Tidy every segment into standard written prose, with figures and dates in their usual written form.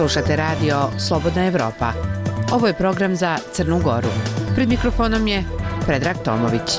Slušate radio Slobodna Evropa. Ovo je program za Crnu Goru. Pred mikrofonom je Predrag Tomović.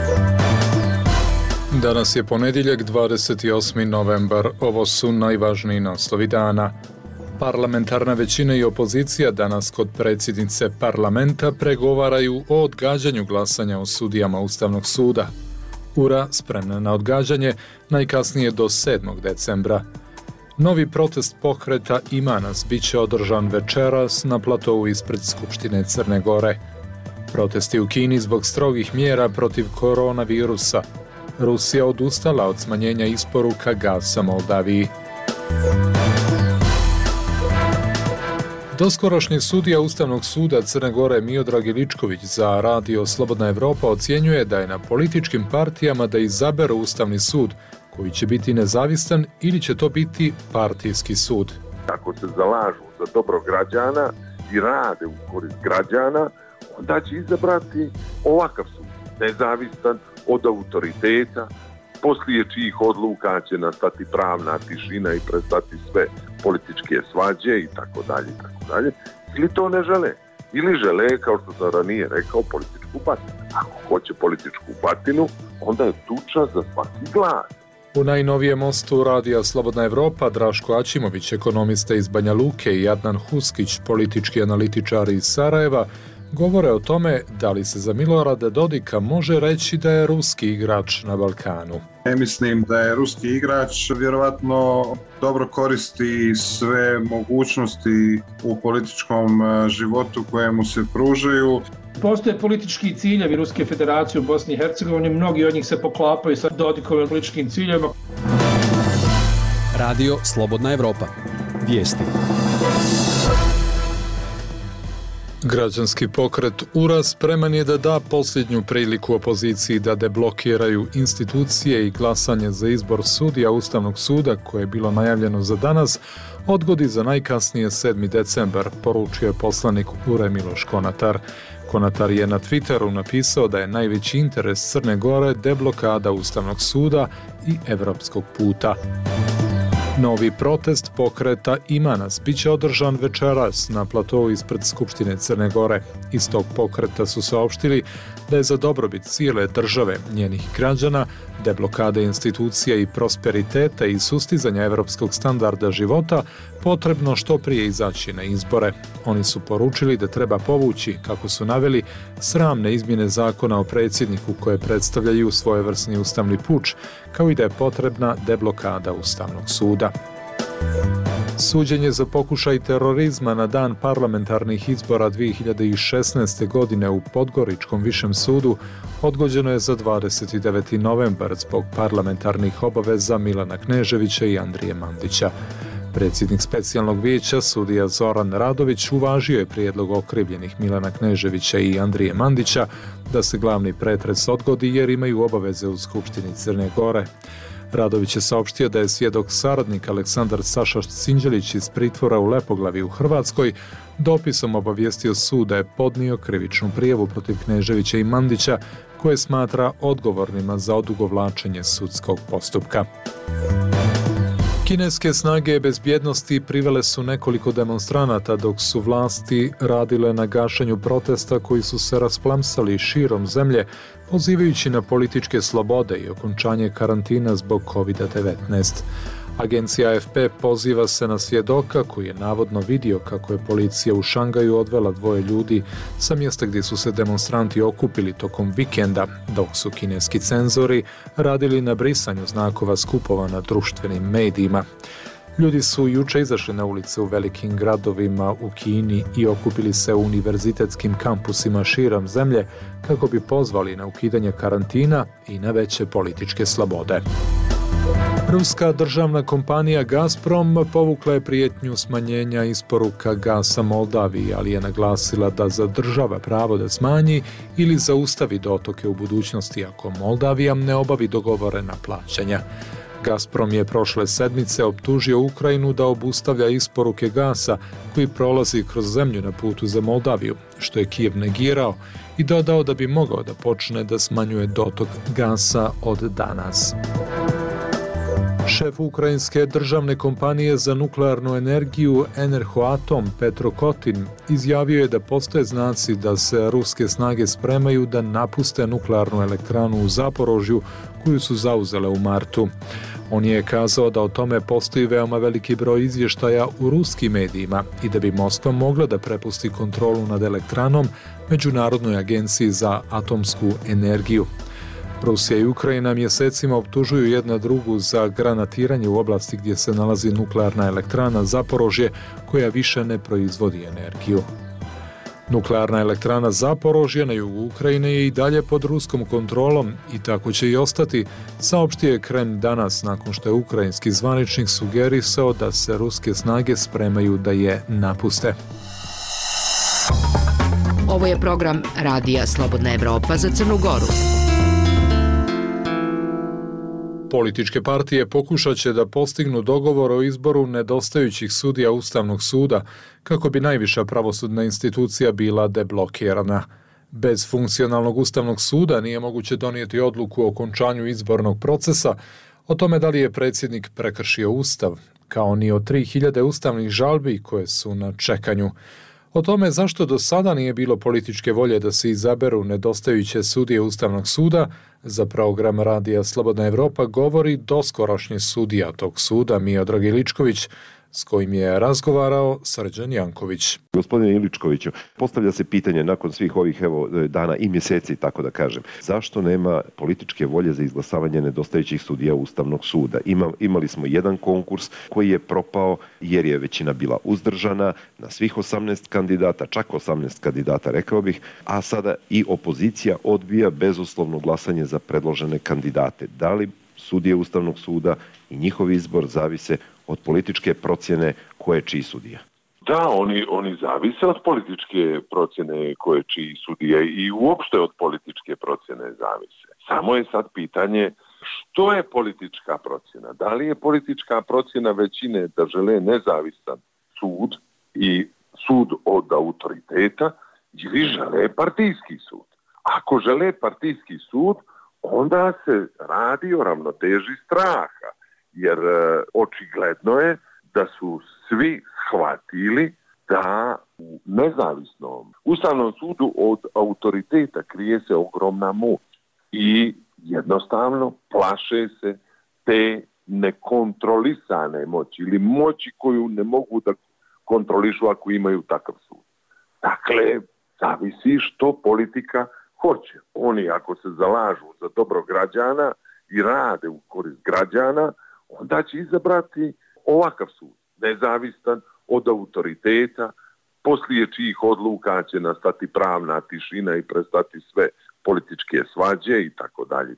Danas je ponedjeljak, 28. novembar. Ovo su najvažniji naslovi dana. Parlamentarna većina i opozicija danas kod predsjednice parlamenta pregovaraju o odgađanju glasanja o sudijama Ustavnog suda. URA spremna na odgađanje najkasnije do 7. decembra. Novi protest pokreta Imanas bit će održan večeras na platovu ispred Skupštine Crne Gore. Protesti u Kini zbog strogih mjera protiv koronavirusa. Rusija odustala od smanjenja isporuka gasa Moldaviji. Doskorašnji sudija Ustavnog suda Crne Gore Miodrag Iličković za radio Slobodna Evropa ocjenjuje da je na političkim partijama da izaberu Ustavni sud, koji će biti nezavistan ili će to biti partijski sud. Ako se zalažu za dobro građana i rade u korist građana, onda će izabrati ovakav sud, nezavistan od autoriteta, poslije čijih odluka će nastati pravna tišina i prestati sve političke svađe i tako dalje. Ili to ne žele. Ili žele, kao što sam ranije rekao, političku batinu. Ako hoće političku batinu, onda je tuča za svaki glas. U najnovijem mostu radija Slobodna Evropa Draško Ačimović, ekonomista iz Banja Luke, i Adnan Huskić, politički analitičar iz Sarajeva, govore o tome da li se za Milorada Dodika može reći da je ruski igrač na Balkanu. Mislim da je ruski igrač vjerovatno dobro koristi sve mogućnosti u političkom životu koje mu se pružaju. Postoje politički ciljevi Ruske federacije u Bosni i Hercegovini, mnogi od njih se poklapaju sa Dodikovim političkim ciljevima. Radio Slobodna Evropa. Vijesti. Građanski pokret URA spreman je da da posljednju priliku opoziciji da deblokiraju institucije i glasanje za izbor sudija Ustavnog suda, koje je bilo najavljeno za danas, odgodi za najkasnije 7. decembar, poručio je poslanik URA Miloš Konatar. Konatar je na Twitteru napisao da je najveći interes Crne Gore deblokada Ustavnog suda i evropskog puta. Novi protest pokreta Imanas bit će održan večeras na platovu ispred Skupštine Crne Gore. Iz tog pokreta su saopštili da je za dobrobit cijele države, njenih građana, deblokade institucija i prosperiteta i sustizanja evropskog standarda života potrebno što prije izaći na izbore. Oni su poručili da treba povući, kako su naveli, sramne izmjene zakona o predsjedniku koje predstavljaju svojevrsni ustavni puč, kao i da je potrebna deblokada Ustavnog suda. Suđenje za pokušaj terorizma na dan parlamentarnih izbora 2016. godine u Podgoričkom višem sudu odgođeno je za 29. novembar zbog parlamentarnih obaveza Milana Kneževića i Andrije Mandića. Predsjednik specijalnog vijeća, sudija Zoran Radović, uvažio je prijedlog okrivljenih Milana Kneževića i Andrije Mandića da se glavni pretres odgodi jer imaju obaveze u Skupštini Crne Gore. Radović je saopštio da je svjedok saradnik Aleksandar Saša Sinđelić iz pritvora u Lepoglavi u Hrvatskoj dopisom obavijestio sud da je podnio krivičnu prijavu protiv Kneževića i Mandića koje smatra odgovornima za odugovlačenje sudskog postupka. Kineske snage bezbjednosti privele su nekoliko demonstranata dok su vlasti radile na gašenju protesta koji su se rasplamsali širom zemlje, pozivajući na političke slobode i okončanje karantina zbog COVID-19. Agencija AFP poziva se na svjedoka koji je navodno vidio kako je policija u Šangaju odvela 2 ljudi sa mjesta gdje su se demonstranti okupili tokom vikenda, dok su kineski cenzori radili na brisanju znakova skupova na društvenim medijima. Ljudi su juče izašli na ulice u velikim gradovima u Kini i okupili se u univerzitetskim kampusima širom zemlje kako bi pozvali na ukidanje karantina i na veće političke slobode. Ruska državna kompanija Gazprom povukla je prijetnju smanjenja isporuka gasa Moldaviji, ali je naglasila da zadržava pravo da smanji ili zaustavi dotoke u budućnosti ako Moldavija ne obavi dogovorena plaćanja. Gazprom je prošle sedmice optužio Ukrajinu da obustavlja isporuke gasa koji prolazi kroz zemlju na putu za Moldaviju, što je Kijev negirao i dodao da bi mogao da počne da smanjuje dotok gasa od danas. Šef ukrajinske državne kompanije za nuklearnu energiju Enerhoatom Petro Kotin izjavio je da postoje znaci da se ruske snage spremaju da napuste nuklearnu elektranu u Zaporožju koju su zauzele u martu. On je kazao da o tome postoji veoma veliki broj izvještaja u ruskim medijima i da bi Moskva mogla da prepusti kontrolu nad elektranom Međunarodnoj agenciji za atomsku energiju. Rusija i Ukrajina mjesecima optužuju jedna drugu za granatiranje u oblasti gdje se nalazi nuklearna elektrana Zaporožje koja više ne proizvodi energiju. Nuklearna elektrana Zaporožje na jugu Ukrajine je i dalje pod ruskom kontrolom i tako će i ostati, saopštio je Kreml danas nakon što je ukrajinski zvaničnik sugerisao da se ruske snage spremaju da je napuste. Ovo je program Radija Slobodna Evropa za Crnu Goru. Političke partije pokušat će da postignu dogovor o izboru nedostajućih sudija Ustavnog suda kako bi najviša pravosudna institucija bila deblokirana. Bez funkcionalnog Ustavnog suda nije moguće donijeti odluku o okončanju izbornog procesa, o tome da li je predsjednik prekršio Ustav, kao ni o 3000 ustavnih žalbi koje su na čekanju. O tome zašto do sada nije bilo političke volje da se izaberu nedostajuće sudije Ustavnog suda, za program Radija Slobodna Evropa govori doskorašnji sudija tog suda Miodrag Iličković, s kojim je razgovarao Srđan Janković. Gospodine Iličkoviću, postavlja se pitanje nakon svih ovih dana i mjeseci, tako da kažem, zašto nema političke volje za izglasavanje nedostajućih sudija Ustavnog suda? Imali smo jedan konkurs koji je propao jer je većina bila uzdržana na svih 18 kandidata, čak 18 kandidata rekao bih, a sada i opozicija odbija bezuslovno glasanje za predložene kandidate. Da li sudije Ustavnog suda i njihov izbor zavise od političke procjene ko je čiji sudija? Da, oni zavise od političke procjene ko je čiji sudija i uopšte od političke procjene zavise. Samo je sad pitanje što je politička procjena. Da li je politička procjena većine da žele nezavisan sud i sud od autoriteta ili žele partijski sud? Ako žele partijski sud, onda se radi o ravnoteži straha. Jer očigledno je da su svi shvatili da u nezavisnom Ustavnom sudu od autoriteta krije se ogromna moć i jednostavno plaše se te nekontrolisane moći ili moći koju ne mogu da kontrolišu ako imaju takav sud. Dakle, zavisi što politika hoće. Oni ako se zalažu za dobro građana i rade u korist građana, onda će izabrati ovakav sud, nezavistan od autoriteta, poslije čijih odluka će nastati pravna tišina i prestati sve političke svađe i tako dalje,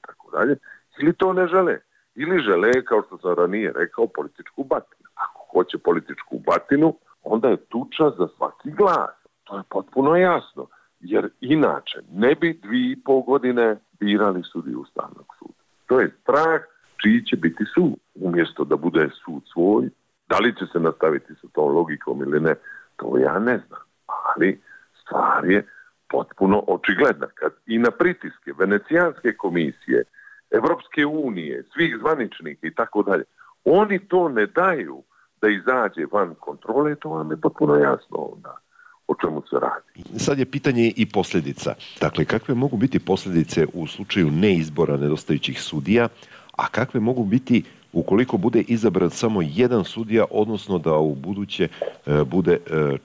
ili to ne žele. Ili žele, kao što sam ranije rekao, političku batinu. Ako hoće političku batinu, onda je tuča za svaki glas. To je potpuno jasno, jer inače ne bi 2,5 godine birali sudiju Ustavnog suda. To je strah čiji će biti sud, umjesto da bude sud svoj. Da li će se nastaviti sa tom logikom ili ne, to ja ne znam. Ali stvar je potpuno očigledna. Kad i na pritiske Venecijanske komisije, Evropske unije, svih zvaničnika i tako dalje, oni to ne daju da izađe van kontrole, to vam je potpuno jasno onda o čemu se radi. Sad je pitanje i posljedica. Dakle, kakve mogu biti posljedice u slučaju neizbora nedostajućih sudija, a kakve mogu biti ukoliko bude izabran samo jedan sudija, odnosno da u buduće bude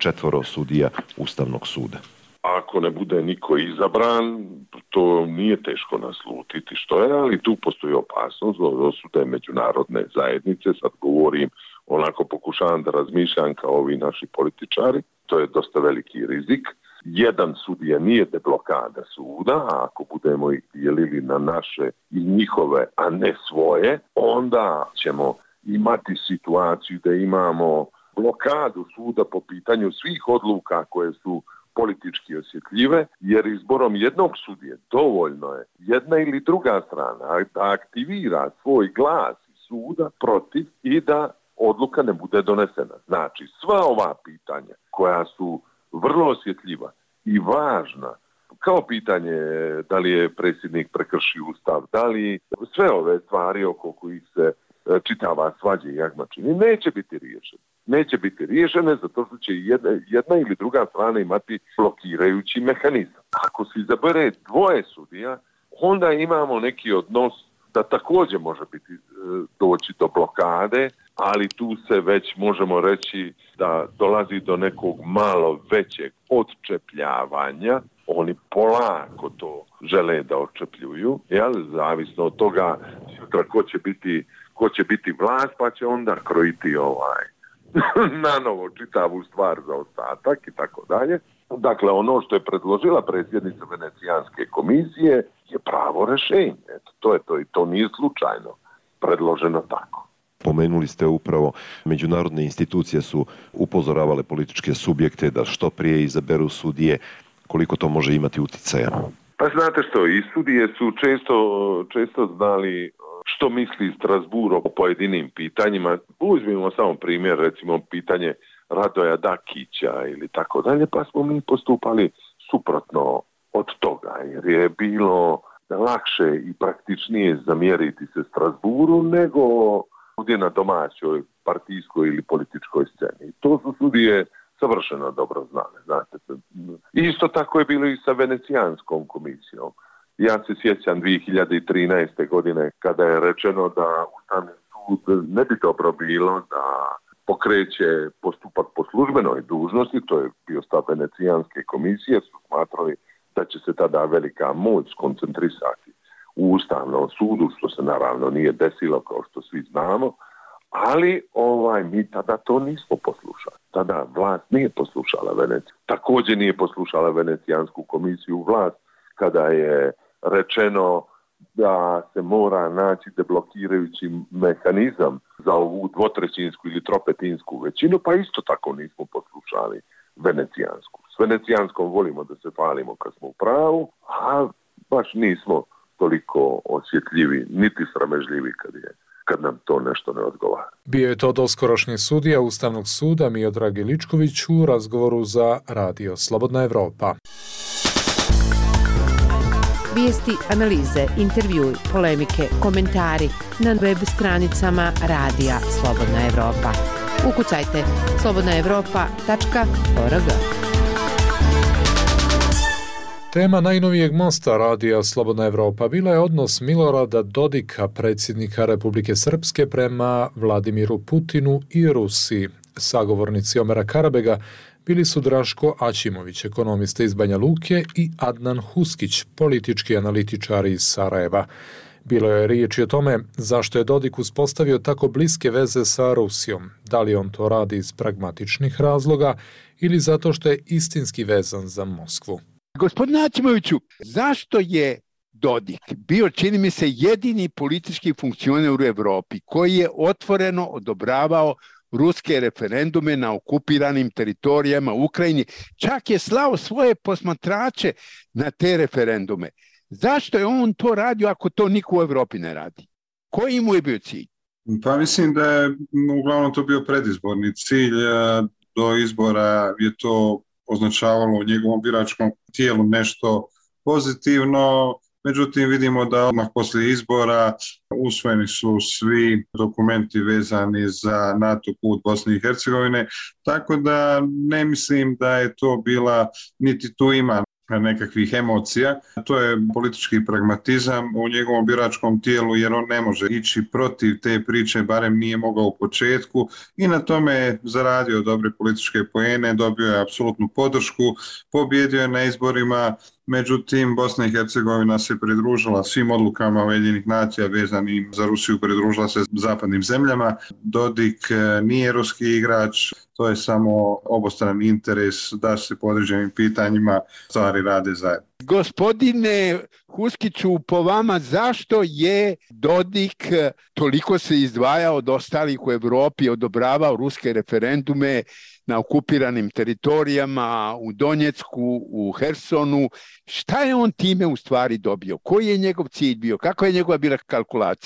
4 sudija Ustavnog suda? Ako ne bude niko izabran, to nije teško naslutiti što je, ali tu postoji opasnost od osude međunarodne zajednice. Sad govorim, onako pokušavam da razmišljam kao ovi naši političari. To je dosta veliki rizik. Jedan sudija nije deblokada suda, a ako budemo ih dijelili na naše i njihove, a ne svoje, onda ćemo imati situaciju da imamo blokadu suda po pitanju svih odluka koje su politički osjetljive, jer izborom jednog sudije dovoljno je jedna ili druga strana da aktivira svoj glas suda protiv i da odluka ne bude donesena. Znači, sva ova pitanja koja su vrlo osjetljiva i važna, kao pitanje da li je predsjednik prekršio Ustav, da li sve ove stvari oko kojih se čitava svađa i jagmačini, neće biti riješene. Neće biti riješene zato što će jedna ili druga strana imati blokirajući mehanizam. Ako se izabere dvoje sudija, onda imamo neki odnos da također može biti doći do blokade, ali tu se već možemo reći da dolazi do nekog malo većeg odčepljavanja. Oni polako to žele da odčepljuju, zavisno od toga sutra ko će biti vlast, pa će onda krojiti na novo čitavu stvar za ostatak i tako dalje. Dakle, ono što je predložila predsjednica Venecijanske komisije je pravo rješenje. To je to i to nije slučajno predloženo tako. Pomenuli ste upravo, međunarodne institucije su upozoravale političke subjekte da što prije izaberu sudije. Koliko to može imati utjecaja? Pa znate što, i sudije su često znali što misli Strasbourg o pojedinim pitanjima. Uzmimo samo primjer, recimo pitanje Radoja Dakića ili tako dalje, pa smo mi postupali suprotno od toga, jer je bilo lakše i praktičnije zamjeriti se Strasbourgu nego ovdje na domaćoj partijskoj ili političkoj sceni. To su sudije savršeno dobro znali, znate. Isto tako je bilo i sa Venecijanskom komisijom. Ja se sjećam 2013. godine kada je rečeno da Ustavni sud ne bi dobro bilo da pokreće postupak po službenoj dužnosti, to je bio stav Venecijanske komisije, su smatrali da će se tada velika moć skoncentrisati u Ustavnom sudu, što se naravno nije desilo kao što svi znamo, ali mi tada to nismo poslušali. Tada vlast nije poslušala Veneciju. Također nije poslušala Venecijansku komisiju vlast kada je rečeno da se mora naći deblokirajući mehanizam za ovu dvotrećinsku ili tropetinsku većinu, pa isto tako nismo poslušali Venecijansku. S Venecijanskom volimo da se falimo kad smo u pravu, a baš nismo toliko osjetljivi, niti sramežljivi kad nam to nešto ne odgovara. Bio je to doskorašnji sudija Ustavnog suda Miodrag Iličković u razgovoru za Radio Slobodna Evropa. Vijesti, analize, intervjui, polemike, komentari na web stranicama Radija Slobodna Evropa. Ukucajte slobodnaevropa.org. Tema najnovijeg mosta Radija Slobodna Evropa bila je odnos Milorada Dodika, predsjednika Republike Srpske, prema Vladimiru Putinu i Rusiji. Sagovornici Omera Karabega bili su Draško Aćimović, ekonomista iz Banja Luke, i Adnan Huskić, politički analitičar iz Sarajeva. Bilo je riječi o tome zašto je Dodik uspostavio tako bliske veze sa Rusijom. Da li on to radi iz pragmatičnih razloga ili zato što je istinski vezan za Moskvu. Gospodine Aćimoviću, zašto je Dodik bio, čini mi se, jedini politički funkcioner u Europi koji je otvoreno odobravao ruske referendume na okupiranim teritorijama u Ukrajini, čak je slao svoje posmatrače na te referendume. Zašto je on to radio ako to niko u Europi ne radi? Koji mu je bio cilj? Pa mislim da je uglavnom to bio predizborni cilj. Do izbora je to označavalo u njegovom biračkom tijelu nešto pozitivno. Međutim, vidimo da odmah poslije izbora usvojeni su svi dokumenti vezani za NATO put Bosne i Hercegovine, tako da ne mislim da je to bila, niti tu ima nekakvih emocija. To je politički pragmatizam u njegovom biračkom tijelu, jer on ne može ići protiv te priče, barem nije mogao u početku, i na tome je zaradio dobre političke poene, dobio je apsolutnu podršku, pobjedio je na izborima. Međutim, Bosna i Hercegovina se pridružila svim odlukama Ujedinjenih nacija vezanim za Rusiju, pridružila se zapadnim zemljama. Dodik nije ruski igrač, to je samo obostrani interes da se po određenim pitanjima stvari rade zajedno. Gospodine Huskiću, po vama zašto je Dodik toliko se izdvajao od ostalih u Europi, odobravao ruske referendume na okupiranim teritorijama, u Donjecku, u Hersonu? Šta je on time u stvari dobio? Koji je njegov cilj bio? Kakva je njegova bila kalkulacija?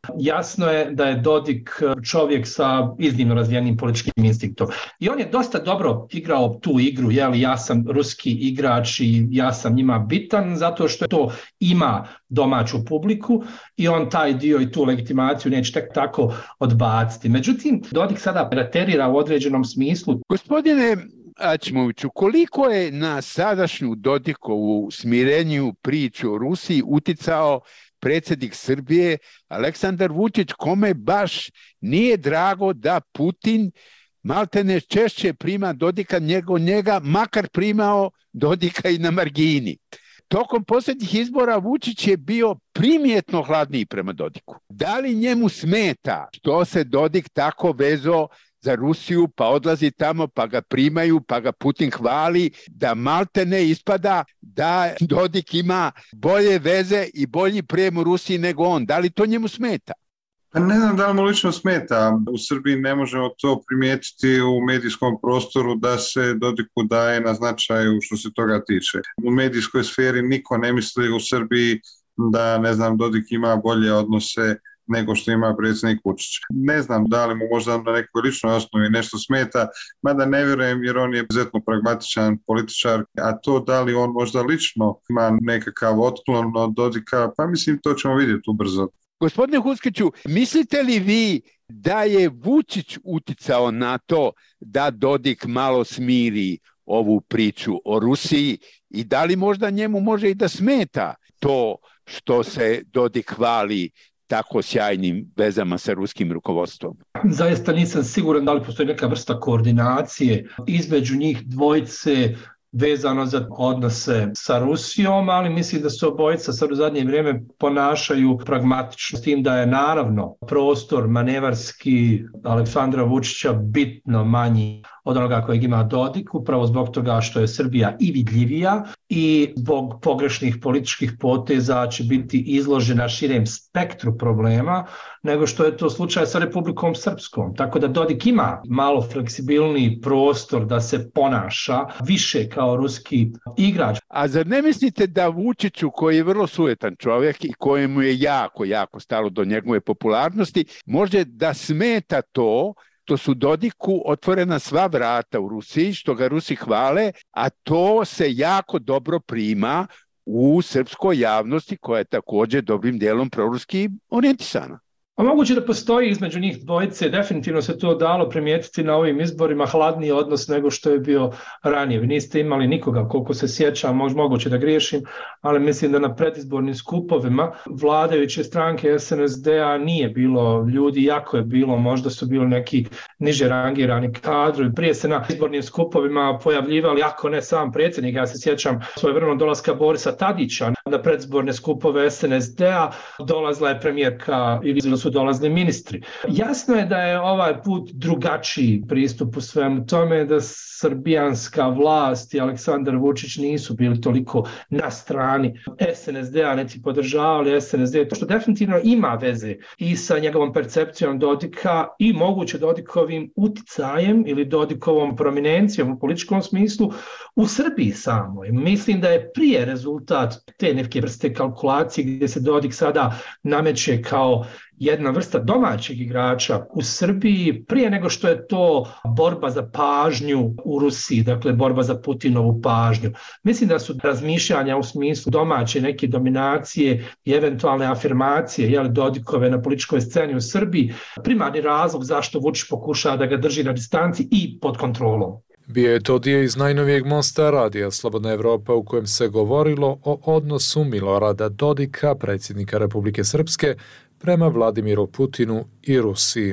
Jasno je da je Dodik čovjek sa iznimno razvijenim političkim instinktom. I on je dosta dobro igrao tu igru, ja sam ruski igrač i ja sam njima bitan, zato što to ima domaću publiku i on taj dio i tu legitimaciju neće tek tako odbaciti. Međutim, Dodik sada preterira u određenom smislu. Gospodine Aćimoviću, koliko je na sadašnju Dodikovu smireniju priču o Rusiji uticao predsjednik Srbije Aleksandar Vučić, kome baš nije drago da Putin maltene češće prima Dodika nego njega, makar primao Dodika i na margini. Tokom posljednjih izbora Vučić je bio primjetno hladniji prema Dodiku. Da li njemu smeta što se Dodik tako vezao za Rusiju, pa odlazi tamo, pa ga primaju, pa ga Putin hvali, da maltene ispada da Dodik ima bolje veze i bolji prijem u Rusiji nego on? Da li to njemu smeta? Pa ne znam da li mu lično smeta. U Srbiji ne možemo to primijetiti u medijskom prostoru da se Dodiku daje na značaju što se toga tiče. U medijskoj sferi niko ne misli u Srbiji da, ne znam, Dodik ima bolje odnose nego što ima predsjednik Vučić. Ne znam da li mu možda na nekoj ličnoj osnovi nešto smeta, mada ne vjerujem jer on je izuzetno pragmatičan političar, a to da li on možda lično ima nekakav otklon od Dodika, pa mislim to ćemo vidjeti ubrzo. Gospodine Huskiću, mislite li vi da je Vučić uticao na to da Dodik malo smiri ovu priču o Rusiji i da li možda njemu može i da smeta to što se Dodik hvali tako sjajnim vezama sa ruskim rukovodstvom? Zaista nisam siguran da li postoji neka vrsta koordinacije između njih dvojice vezano za odnose sa Rusijom, ali mislim da se obojica sad u zadnje vrijeme ponašaju pragmatično, s tim da je naravno prostor manevarski Aleksandra Vučića bitno manji od onoga kojeg ima Dodik, upravo zbog toga što je Srbija i vidljivija i zbog pogrešnih političkih poteza će biti izložena širem spektru problema nego što je to slučaj sa Republikom Srpskom. Tako da Dodik ima malo fleksibilniji prostor da se ponaša više kao ruski igrač. A zar ne mislite da Vučiću, koji je vrlo sujetan čovjek i kojemu je jako stalo do njegove popularnosti, može da smeta to što su Dodiku otvorena sva vrata u Rusiji, što ga Rusi hvale, a to se jako dobro prima u srpskoj javnosti koja je također dobrim dijelom proruski orijentisana? A moguće da postoji između njih dvojice, definitivno se to dalo primijetiti na ovim izborima, hladniji odnos nego što je bio ranije. Vi niste imali nikoga, koliko se sjećam, moguće da griješim, ali mislim da na predizbornim skupovima vladajuće stranke SNSD-a nije bilo ljudi, jako je bilo, možda su bili neki niže rangirani kadrovi. Prije se na izbornim skupovima pojavljivali, ako ne sam predsjednik, ja se sjećam svojevremeno dolaska Borisa Tadića na predizborne skupove SNSD-a, dolazila je premijerka ili su dolazili ministri. Jasno je da je ovaj put drugačiji pristup u svemu tome, da srbijanska vlast i Aleksandar Vučić nisu bili toliko na strani SNSD-a, niti podržavali SNSD, to što definitivno ima veze i sa njegovom percepcijom Dodika i moguće Dodikovim uticajem ili Dodikovom prominencijom u političkom smislu u Srbiji samoj. Mislim da je prije rezultat te neke vrste kalkulacije gdje se Dodik sada nameće kao jedna vrsta domaćeg igrača u Srbiji prije nego što je to borba za pažnju u Rusiji, dakle borba za Putinovu pažnju. Mislim da su razmišljanja u smislu domaće neke dominacije i eventualne afirmacije Dodikove na političkoj sceni u Srbiji primarni razlog zašto Vučić pokušava da ga drži na distanci i pod kontrolom. Bio je to dio iz najnovijeg mosta radija Slobodna Evropa u kojem se govorilo o odnosu Milorada Dodika, predsjednika Republike Srpske, prema Vladimiru Putinu i Rusiji.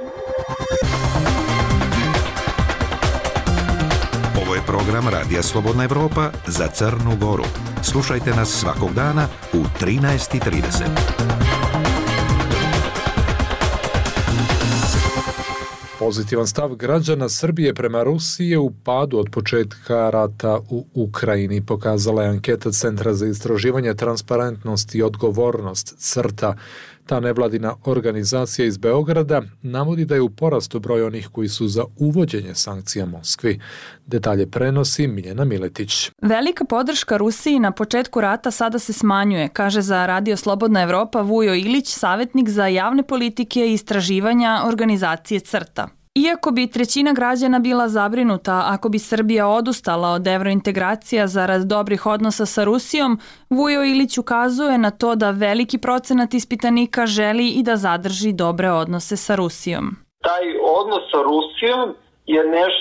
Ovo je program Radija Slobodna Evropa za Crnu Goru. Slušajte nas svakog dana u 13:30. Pozitivan stav građana Srbije prema Rusiji je u padu od početka rata u Ukrajini, pokazala je anketa Centra za istraživanje transparentnosti i odgovornost CRTA. Ta nevladina organizacija iz Beograda navodi da je u porastu broj onih koji su za uvođenje sankcija Moskvi. Detalje prenosi Miljana Miletić. Velika podrška Rusiji na početku rata sada se smanjuje, kaže za Radio Slobodna Evropa Vujo Ilić, savjetnik za javne politike i istraživanja organizacije CRTA. Iako bi trećina građana bila zabrinuta ako bi Srbija odustala od evrointegracija zarad dobrih odnosa sa Rusijom, Vujo Ilić ukazuje na to da veliki procenat ispitanika želi i da zadrži dobre odnose sa Rusijom. Taj odnos sa Rusijom je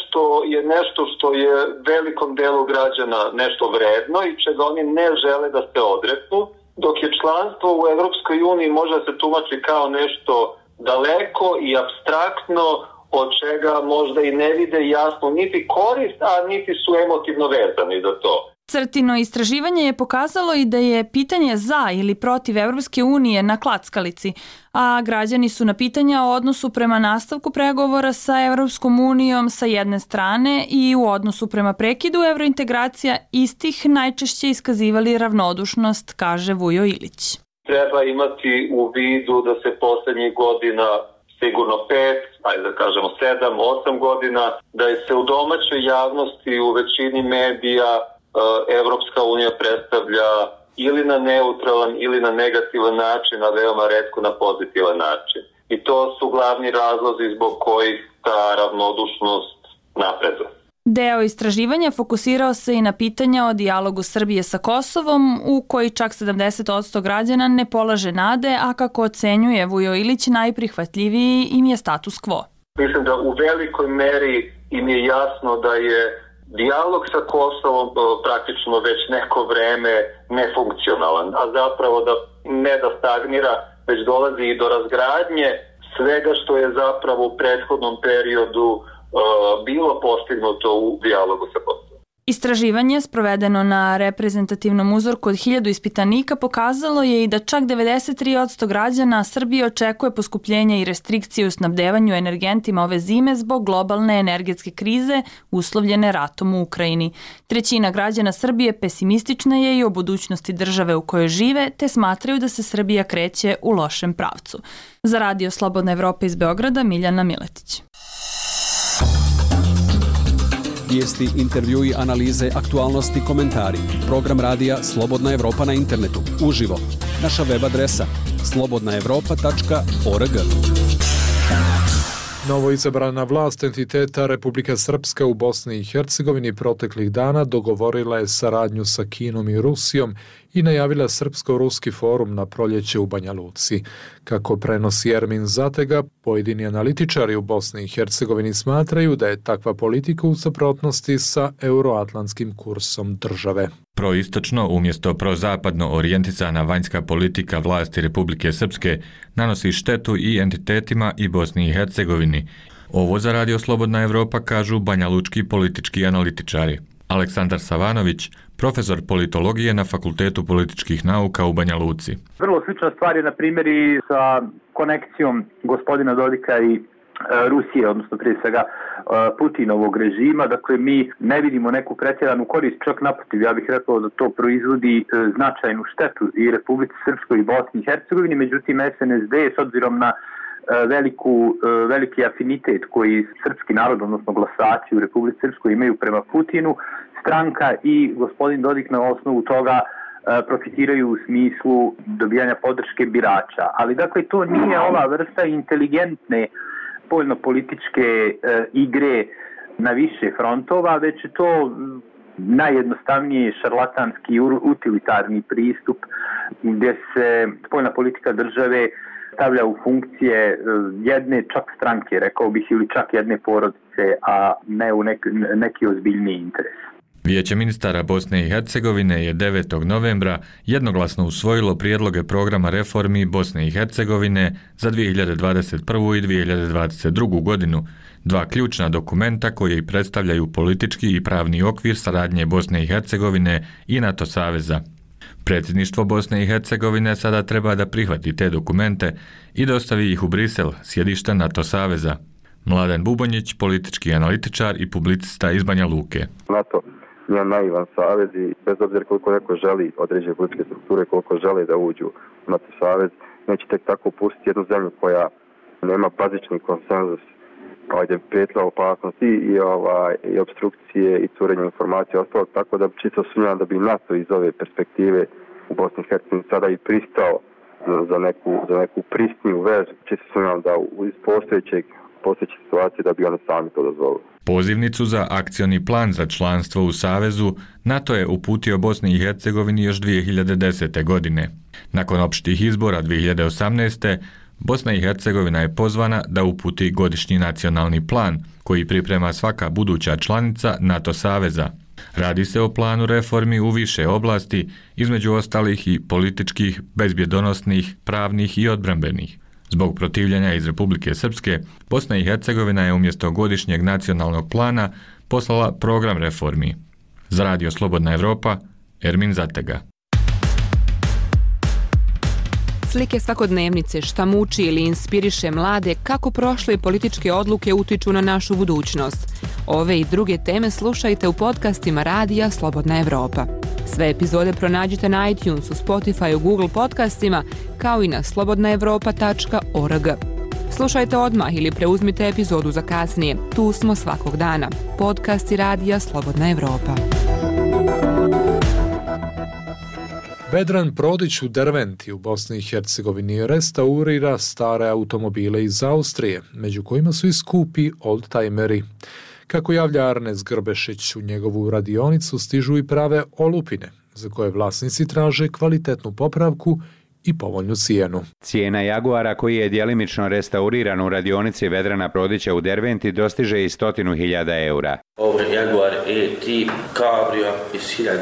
nešto što je velikom delu građana nešto vredno i čega oni ne žele da se odreknu, dok je članstvo u Evropskoj uniji može da se tumači kao nešto daleko i apstraktno, od čega možda i ne vide jasno niti korist, a niti su emotivno vezani za to. CRTino istraživanje je pokazalo i da je pitanje za ili protiv Evropske unije na klackalici, a građani su na pitanja o odnosu prema nastavku pregovora sa Evropskom unijom sa jedne strane i u odnosu prema prekidu evrointegracija istih najčešće iskazivali ravnodušnost, kaže Vujo Ilić. Treba imati u vidu da se poslednjih godina sigurno 5, ajde da kažemo 7, 8 godina, da je se u domaćoj javnosti u većini medija Evropska unija predstavlja ili na neutralan ili na negativan način, a veoma retko na pozitivan način. I to su glavni razlozi zbog kojih ta ravnodušnost napreduje. Deo istraživanja fokusirao se i na pitanja o dijalogu Srbije sa Kosovom, u koji čak 70% građana ne polaže nade, a kako ocenjuje Vujo Ilić, najprihvatljiviji im je status quo. Mislim da u velikoj meri im je jasno da je dijalog sa Kosovom praktično već neko vreme nefunkcionalan, a zapravo ne da stagnira, već dolazi i do razgradnje svega što je zapravo u prethodnom periodu bilo postignuto u dijalogu sa Kosovom. Istraživanje, sprovedeno na reprezentativnom uzorku od 1000 ispitanika, pokazalo je i da čak 93% građana Srbije očekuje poskupljenja i restrikcije u snabdevanju energentima ove zime zbog globalne energetske krize uslovljene ratom u Ukrajini. Trećina građana Srbije pesimistična je i o budućnosti države u kojoj žive, te smatraju da se Srbija kreće u lošem pravcu. Za Radio Slobodna Evropa iz Beograda, Miljana Miletić. Vijesti, intervjui, analize, aktualnosti, komentari. Program radija Slobodna Evropa na internetu. Uživo. Naša web adresa slobodnaevropa.org. Novo izabrana vlast entiteta Republika Srpska u Bosni i Hercegovini proteklih dana dogovorila je saradnju sa Kinom i Rusijom i najavila Srpsko-ruski forum na proljeće u Banja Luci. Kako prenosi Ermin Zatega, pojedini analitičari u Bosni i Hercegovini smatraju da je takva politika u suprotnosti sa euroatlantskim kursom države. Proistočno umjesto prozapadno orijentisana vanjska politika vlasti Republike Srpske nanosi štetu i entitetima i Bosni i Hercegovini. Ovo za Radio Slobodna Evropa kažu banjalučki politički analitičari. Aleksandar Savanović, profesor politologije na Fakultetu političkih nauka u Banja Luci. Vrlo slična stvar je na primjer i sa konekcijom gospodina Dodika i Rusije, odnosno prije svega Putinovog režima. Dakle, mi ne vidimo neku pretjeranu korist, čak naprotiv, ja bih rekao da to proizvodi značajnu štetu i Republici Srpskoj i Bosni i Hercegovini, međutim SNSD s obzirom na veliki afinitet koji srpski narod, odnosno glasači u Republici Srpskoj imaju prema Putinu, stranka i gospodin Dodik na osnovu toga profitiraju u smislu dobijanja podrške birača. Ali dakle, to nije ova vrsta inteligentne spoljnopolitičke igre na više frontova, već je to najjednostavnije šarlatanski utilitarni pristup gdje se spoljna politika države stavlja u funkcije jedne čak stranke, rekao bih, ili čak jedne porodice, a ne u neki ozbiljniji interes. Vijeće ministara Bosne i Hercegovine je 9. novembra jednoglasno usvojilo prijedloge programa reformi Bosne i Hercegovine za 2021. i 2022. godinu, dva ključna dokumenta koji predstavljaju politički i pravni okvir saradnje Bosne i Hercegovine i NATO saveza. Predsjedništvo Bosne i Hercegovine sada treba da prihvati te dokumente i dostavi ih u Brisel, sjedište NATO saveza. Mladen Bubonjić, politički analitičar i publicista iz Banja Luke. NATO nije naivan savez i bez obzira koliko neko želi određene političke strukture, koliko žele da uđu u NATO savez, neće tek tako pustiti jednu zemlju koja nema bazični konsenzus, prijetila opasnosti i obstrukcije i curenje informacija ostalo, tako da čisto sumnjam da bi NATO iz ove perspektive u Bosni i Hercegovini sada i pristao za neku pristniju vezu. Čisto sumnjam da iz postojeće situacije da bi oni sami to dozvolili. Pozivnicu za akcioni plan za članstvo u Savezu NATO je uputio Bosni i Hercegovini još 2010. godine. Nakon opštih izbora 2018. Bosna i Hercegovina je pozvana da uputi godišnji nacionalni plan koji priprema svaka buduća članica NATO saveza. Radi se o planu reformi u više oblasti, između ostalih i političkih, bezbjedonosnih, pravnih i odbrambenih. Zbog protivljenja iz Republike Srpske, Bosna i Hercegovina je umjesto godišnjeg nacionalnog plana poslala program reformi. Za Radio Slobodna Evropa, Ermin Zatega. Slike svakodnevnice šta muči ili inspiriše mlade kako prošle političke odluke utiču na našu budućnost. Ove i druge teme slušajte u podcastima Radija Slobodna Evropa. Sve epizode pronađite na iTunesu, Spotify, Google podcastima, kao i na slobodnaevropa.org. Slušajte odmah ili preuzmite epizodu za kasnije. Tu smo svakog dana. Podcasti Radija Slobodna Evropa. Vedran Prodić u Derventi u Bosni i Hercegovini restaurira stare automobile iz Austrije, među kojima su i skupi oldtimeri. Kako javlja Arnes Grbešić, u njegovu radionicu stižu i prave olupine, za koje vlasnici traže kvalitetnu popravku i povoljnu cijenu. Cijena Jaguara koji je djelimično restauriran u radionici Vedrana Prodića u Derventi dostiže i 100.000 eura. Ovo je Jaguar E-Type Cabrio iz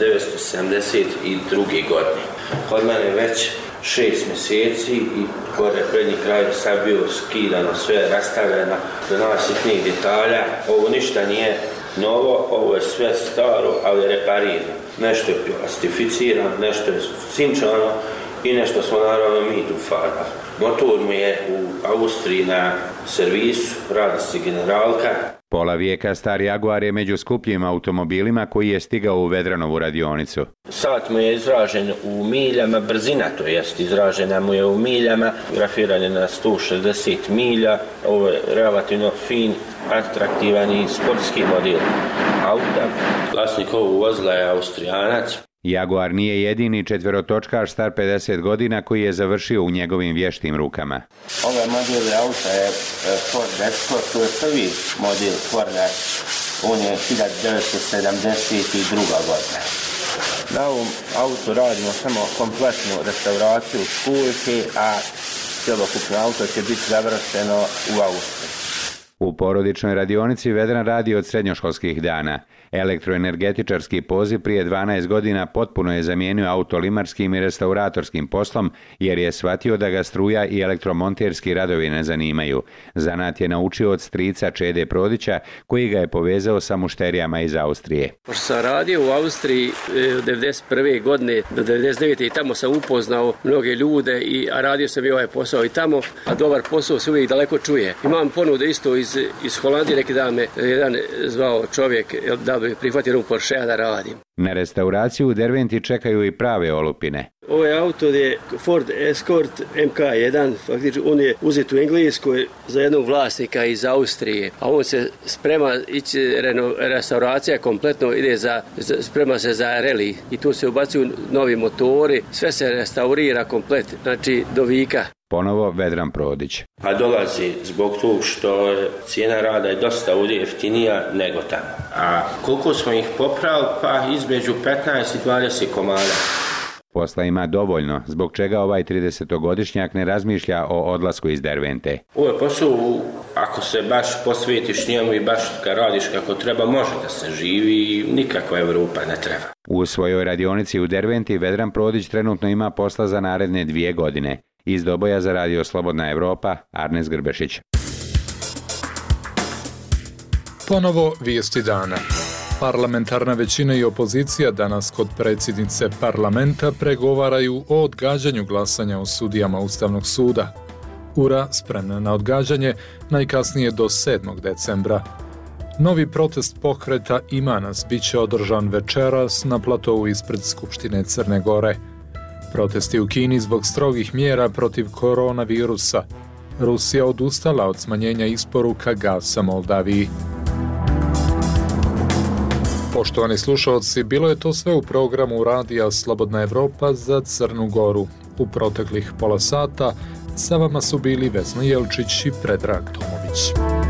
1972. godine. Kod mene već 6 mjeseci i gore prednji kraj sad bio skidano, sve rastavljeno do najsitnijih detalja. Ovo ništa nije novo, ovo je sve staro, ali reparirano. Nešto je plastificirano, nešto je cinčano i nešto smo naravno mi tu farbali. Motor mu je u Austriji na servisu, radi se generalka. Pola vijeka star Jaguar je među skupljim automobilima koji je stigao u Vedranovu radionicu. Sat mu je izražen u miljama, brzina to jest izražena mu je u miljama, grafiran je na 160 milja, ovo je relativno fin, atraktivan i sportski model auta. Vlasnik ovog vozila je Austrijanac. Jaguar nije jedini četverotočkaš star 50 godina koji je završio u njegovim vještim rukama. Ovaj model auta je Ford Escort, to je prvi model Forda, on je 1972. godina. Na ovom autu radimo samo kompletnu restauraciju školjke, a cjelokupno auto će biti završeno u Austriji. U porodičnoj radionici Vedran radi od srednjoškolskih dana. Elektroenergetičarski poziv prije 12 godina potpuno je zamijenio autolimarskim i restauratorskim poslom jer je shvatio da ga struja i elektromonterski radovi ne zanimaju. Zanat je naučio od strica Čede Prodića koji ga je povezao sa mušterijama iz Austrije. Pošto sam radio u Austriji od 1991. godine do 1999. i tamo sam upoznao mnoge ljude, a radio sam i ovaj posao i tamo, a dobar posao se uvijek daleko čuje. Imam ponude isto iz Holandije, neki dan me jedan zvao čovjek da bi prihvatio u Porschea da radim. Na restauraciju u Derventi čekaju i prave olupine. Ovaj auto je Ford Escort MK1, faktički on je uzet u Engleskoj za jednog vlasnika iz Austrije, a on se sprema ići restauracija kompletno ide sprema se za rally i tu se ubacuju novi motori, sve se restaurira komplet, znači do vika. Ponovo Vedran Prodić. A dolazi zbog toga što cijena rada je dosta ovdje jeftinija nego tamo. A koliko smo ih popravili? Pa između 15 i 20 komada. Posla ima dovoljno, zbog čega ovaj 30-godišnjak ne razmišlja o odlasku iz Dervente. Ovo je posao, ako se baš posvetiš njemu i baš ga radiš kako treba, može da se živi i nikakva Evropa ne treba. U svojoj radionici u Derventi Vedran Prodić trenutno ima posla za naredne 2 godine. Iz Doboja za Radio Slobodna Evropa, Arnes Grbešić. Ponovo vijesti dana. Parlamentarna većina i opozicija danas kod predsjednice parlamenta pregovaraju o odgađanju glasanja o sudijama Ustavnog suda. URA spremna na odgađanje najkasnije do 7. decembra. Novi protest pokreta Ima nas bit će održan večeras na platovu ispred Skupštine Crne Gore. Protesti u Kini zbog strogih mjera protiv koronavirusa. Rusija odustala od smanjenja isporuka gasa Moldaviji. Poštovani slušalci, bilo je to sve u programu Radija Slobodna Evropa za Crnu Goru. U proteklih pola sata sa vama su bili Vesna Jelčić i Predrag Tomović.